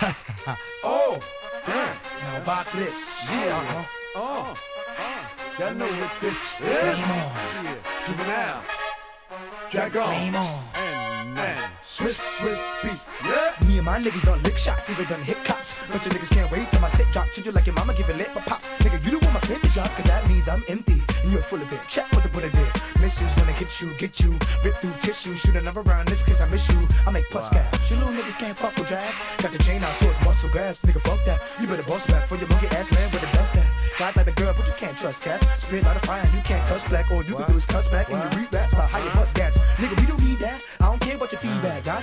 Oh, damn. Now about this. Yeah. Y'all know what this is. Game on. Yeah. Juvenile. Dragon. Game on. And Swiss beats. Yeah. Me and my niggas done lick shots, even done hit cops. But your niggas can't wait till my set drop. Treat you like your mama, give it lit, but pop. Nigga, you don't want my clip to drop, cause that means I'm empty. And you're full of it. Check what the Buddha did. Missiles gonna hit you, get you. Rip through tissue, shoot another round. This case I miss you. I make plus cash. You little niggas can't fuck with drag. Got the chain out, so it's muscle grabs. Nigga, fuck that. You better boss back for your monkey ass land with the dust at. God like the girl, but you can't trust cats. Spit out of fire, you can't touch black. All you can do is cuss back and you read raps about how you bust gas. Nigga, we don't need that. I don't care about your feedback. God